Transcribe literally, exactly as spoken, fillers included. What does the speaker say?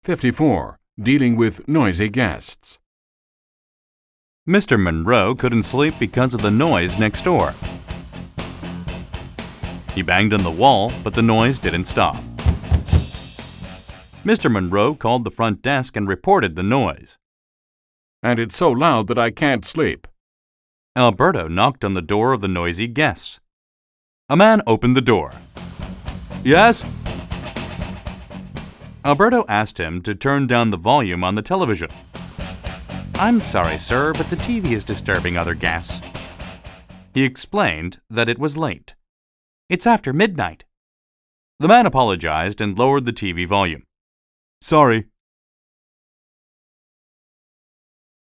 fifty-four. Dealing with noisy guests. Mister Monroe couldn't sleep because of the noise next door. He banged on the wall, but the noise didn't stop. Mister Monroe called the front desk and reported the noise. And it's so loud that I can't sleep. Alberto knocked on the door of the noisy guests. A man opened the door. Yes? Alberto asked him to turn down the volume on the television. I'm sorry, sir, but the T V is disturbing other guests. He explained that it was late. It's after midnight. The man apologized and lowered the T V volume. Sorry,